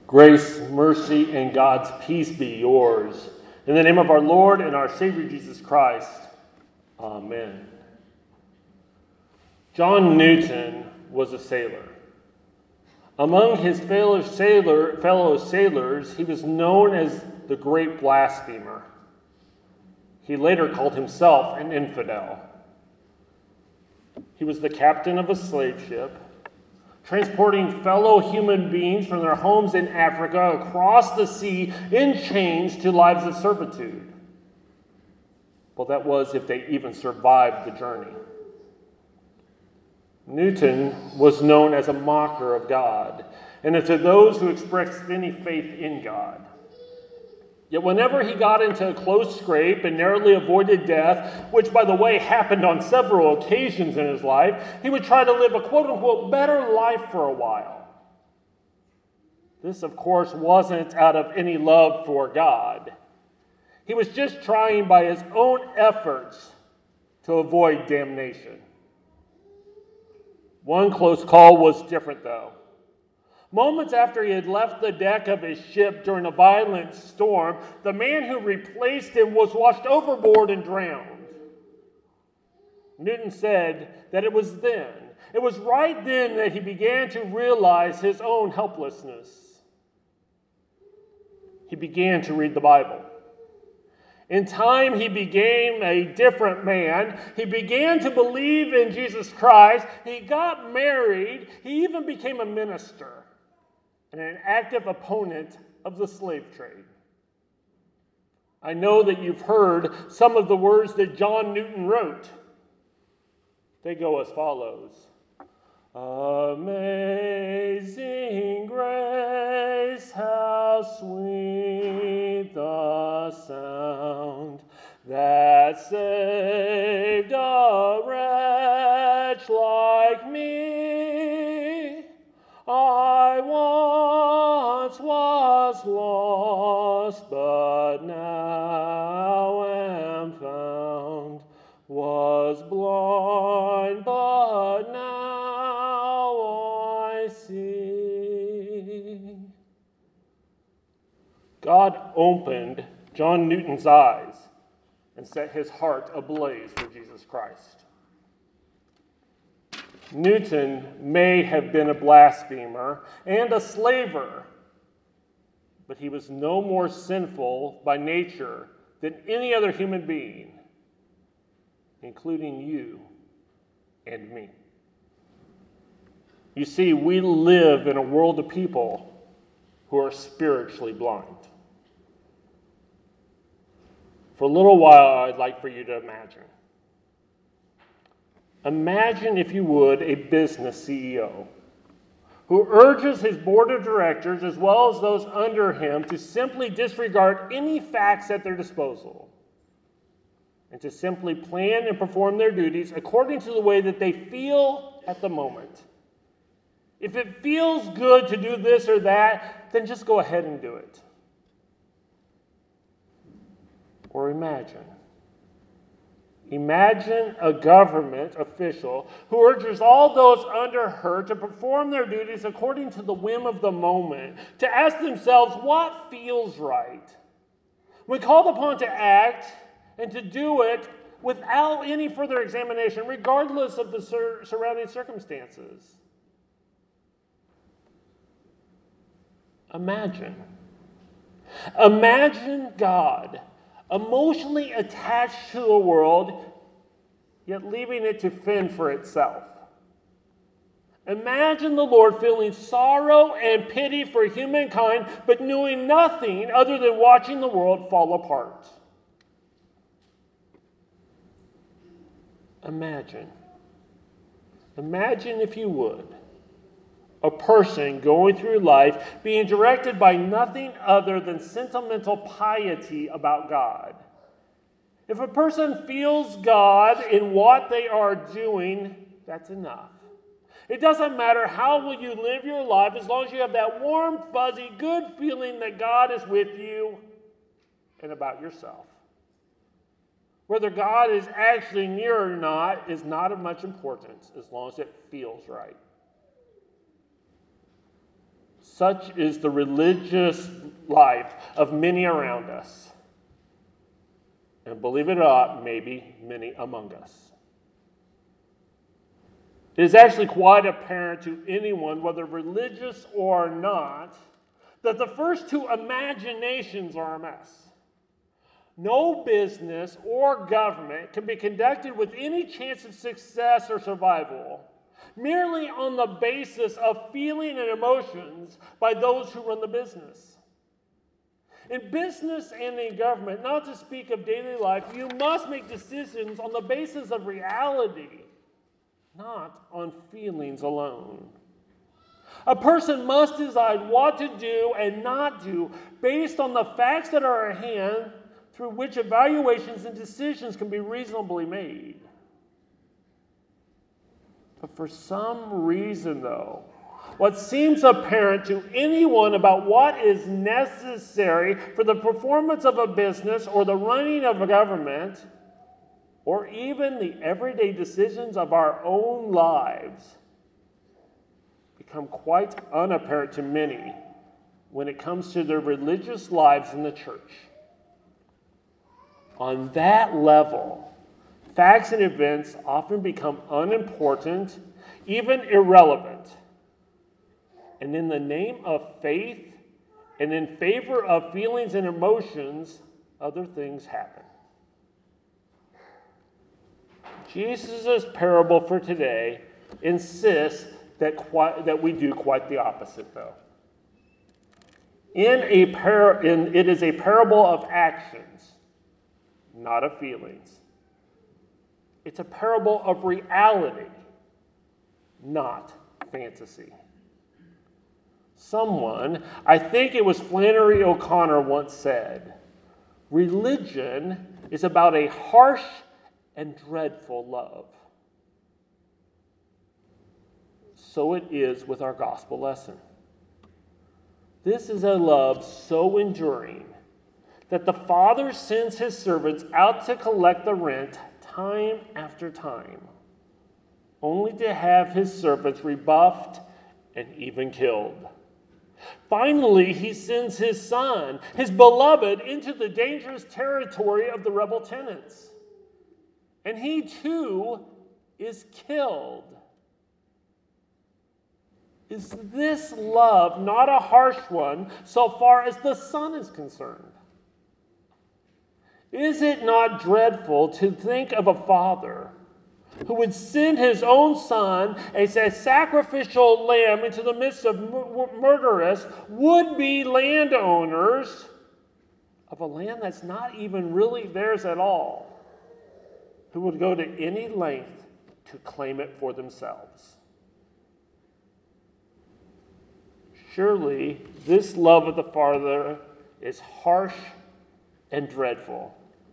Grace, mercy, and God's peace be yours. In the name of our Lord and our Savior Jesus Christ. Amen. John Newton was a sailor. Among his fellow sailors, he was known as the great blasphemer. He later called himself an infidel. He was the captain of a slave ship, transporting fellow human beings from their homes in Africa across the sea in chains to lives of servitude. Well, that was if they even survived the journey. Newton was known as a mocker of God, and to those who expressed any faith in God. Yet whenever he got into a close scrape and narrowly avoided death, which, by the way, happened on several occasions in his life, he would try to live a quote-unquote better life for a while. This, of course, wasn't out of any love for God. He was just trying by his own efforts to avoid damnation. One close call was different, though. Moments after he had left the deck of his ship during a violent storm, the man who replaced him was washed overboard and drowned. Newton said that it was right then that he began to realize his own helplessness. He began to read the Bible. In time, he became a different man. He began to believe in Jesus Christ. He got married. He even became a minister and an active opponent of the slave trade. I know that you've heard some of the words that John Newton wrote. They go as follows. Amazing grace, how sweet the sound that saved a wretch like me. I once was lost, but now am found. Was blind, but now I see. God opened John Newton's eyes and set his heart ablaze for Jesus Christ. Newton may have been a blasphemer and a slaver, but he was no more sinful by nature than any other human being, including you and me. You see, we live in a world of people who are spiritually blind. For a little while, I'd like for you to imagine. Imagine, if you would, a business CEO who urges his board of directors, as well as those under him, to simply disregard any facts at their disposal and to simply plan and perform their duties according to the way that they feel at the moment. If it feels good to do this or that, then just go ahead and do it. Or imagine a government official who urges all those under her to perform their duties according to the whim of the moment, to ask themselves what feels right. When called upon to act and to do it without any further examination, regardless of the surrounding circumstances. Imagine God emotionally attached to the world, yet leaving it to fend for itself. Imagine the Lord feeling sorrow and pity for humankind, but doing nothing other than watching the world fall apart. Imagine, if you would, a person going through life being directed by nothing other than sentimental piety about God. If a person feels God in what they are doing, that's enough. It doesn't matter how will you live your life as long as you have that warm, fuzzy, good feeling that God is with you and about yourself. Whether God is actually near or not is not of much importance as long as it feels right. Such is the religious life of many around us. And believe it or not, maybe many among us. It is actually quite apparent to anyone, whether religious or not, that the first two imaginations are a mess. No business or government can be conducted with any chance of success or survival merely on the basis of feeling and emotions by those who run the business. In business and in government, not to speak of daily life, you must make decisions on the basis of reality, not on feelings alone. A person must decide what to do and not do based on the facts that are at hand, through which evaluations and decisions can be reasonably made. But for some reason, though, what seems apparent to anyone about what is necessary for the performance of a business or the running of a government, or even the everyday decisions of our own lives, become quite unapparent to many when it comes to their religious lives in the church. On that level, facts and events often become unimportant, even irrelevant. And in the name of faith and in favor of feelings and emotions, other things happen. Jesus' parable for today insists that we do quite the opposite, though. It is a parable of actions, not of feelings. It's a parable of reality, not fantasy. Someone, I think it was Flannery O'Connor, once said, religion is about a harsh and dreadful love. So it is with our gospel lesson. This is a love so enduring that the Father sends his servants out to collect the rent time after time, only to have his servants rebuffed and even killed. Finally, he sends his son, his beloved, into the dangerous territory of the rebel tenants. And he too is killed. Is this love not a harsh one so far as the Son is concerned? Is it not dreadful to think of a father who would send his own son as a sacrificial lamb into the midst of murderous would-be landowners of a land that's not even really theirs at all, who would go to any length to claim it for themselves? Surely this love of the Father is harsh and dreadful.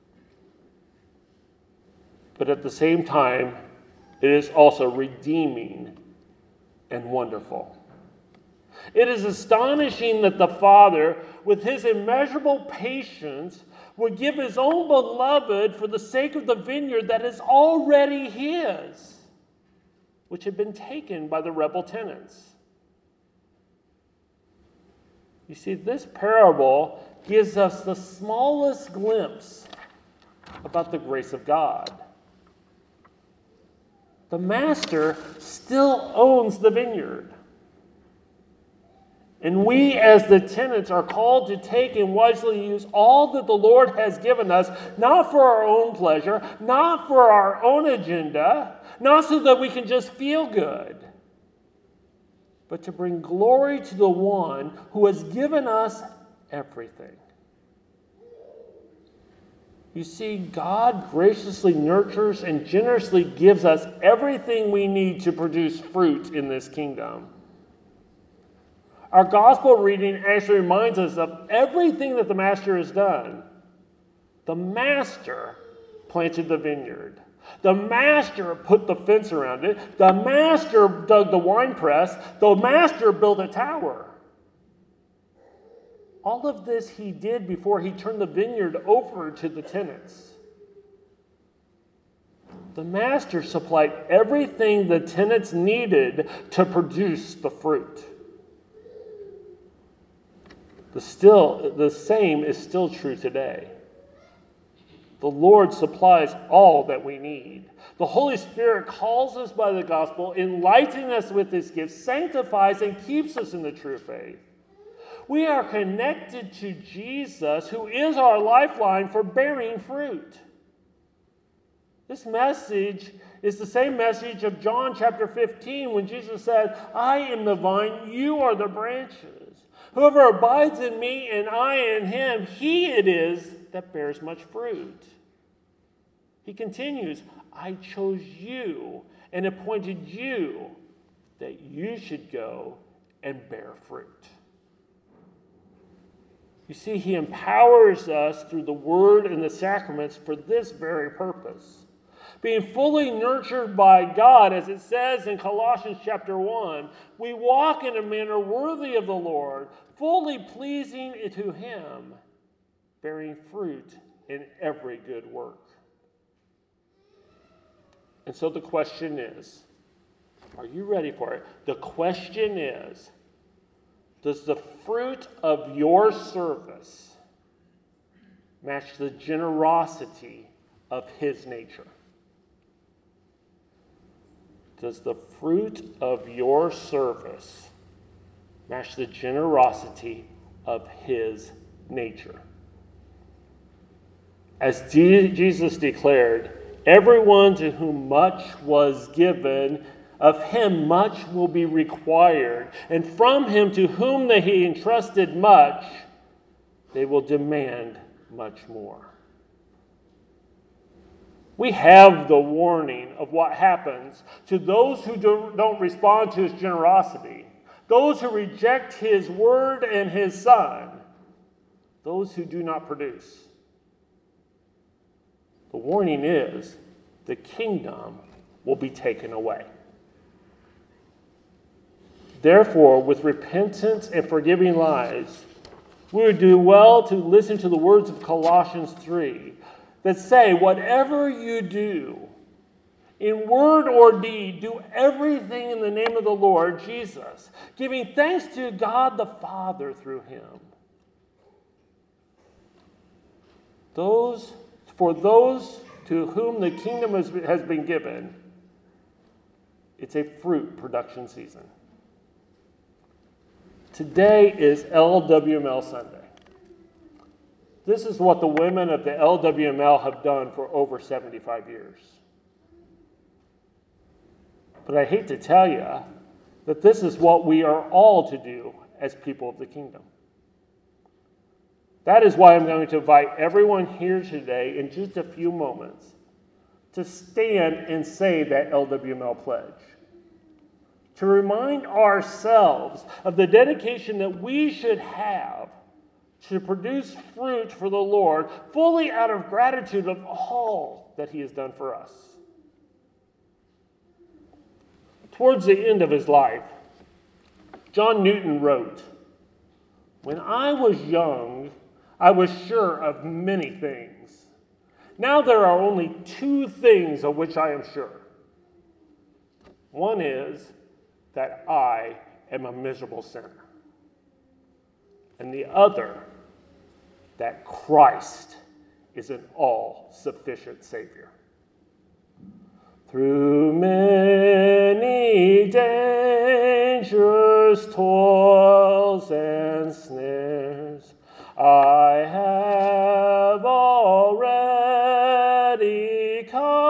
But at the same time, it is also redeeming and wonderful. It is astonishing that the Father, with his immeasurable patience, would give his own beloved for the sake of the vineyard that is already his, which had been taken by the rebel tenants. You see, this parable gives us the smallest glimpse about the grace of God. The master still owns the vineyard. And we as the tenants are called to take and wisely use all that the Lord has given us, not for our own pleasure, not for our own agenda, not so that we can just feel good, but to bring glory to the one who has given us everything. You see, God graciously nurtures and generously gives us everything we need to produce fruit in this kingdom. Our gospel reading actually reminds us of everything that the master has done. The master planted the vineyard. The master put the fence around it. The master dug the wine press. The master built a tower. All of this he did before he turned the vineyard over to the tenants. The master supplied everything the tenants needed to produce the fruit. The same is still true today. The Lord supplies all that we need. The Holy Spirit calls us by the gospel, enlightening us with his gifts, sanctifies and keeps us in the true faith. We are connected to Jesus, who is our lifeline for bearing fruit. This message is the same message of John chapter 15 when Jesus said, I am the vine, you are the branches. Whoever abides in me and I in him, he it is that bears much fruit. He continues, I chose you and appointed you that you should go and bear fruit. You see, he empowers us through the word and the sacraments for this very purpose. Being fully nurtured by God, as it says in Colossians chapter 1, we walk in a manner worthy of the Lord, fully pleasing to him, bearing fruit in every good work. And so the question is, are you ready for it? The question is, does the fruit of your service match the generosity of his nature? Does the fruit of your service match the generosity of his nature? As Jesus declared, everyone to whom much was given, of him much will be required. And from him to whom he entrusted much, they will demand much more. We have the warning of what happens to those who don't respond to his generosity, those who reject his word and his son, those who do not produce. The warning is the kingdom will be taken away. Therefore, with repentance and forgiving lives, we would do well to listen to the words of Colossians 3 that say, whatever you do, in word or deed, do everything in the name of the Lord Jesus, giving thanks to God the Father through him. For those to whom the kingdom has been given, it's a fruit production season. Today is LWML Sunday. This is what the women of the LWML have done for over 75 years. But I hate to tell you that this is what we are all to do as people of the kingdom. That is why I'm going to invite everyone here today in just a few moments to stand and say that LWML pledge. To remind ourselves of the dedication that we should have to produce fruit for the Lord, fully out of gratitude of all that he has done for us. Towards the end of his life, John Newton wrote, "When I was young, I was sure of many things. Now there are only two things of which I am sure. One is that I am a miserable sinner. And the other, that Christ is an all-sufficient Savior. Through many dangers, toils, and snares, I have already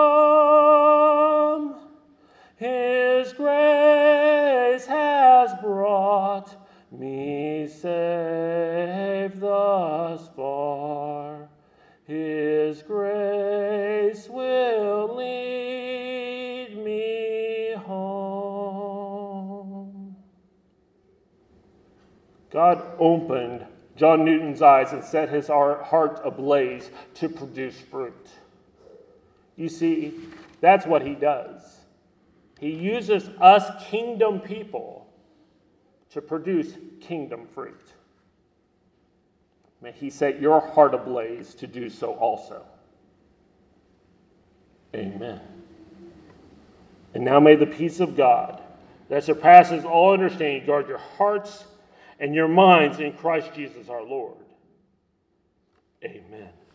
come. His grace has brought me safe thus far. His grace will lead me home." God opened John Newton's eyes and set his heart ablaze to produce fruit. You see, that's what he does. He uses us kingdom people to produce kingdom fruit. May he set your heart ablaze to do so also. Amen. And now may the peace of God that surpasses all understanding guard your hearts and your minds in Christ Jesus our Lord. Amen.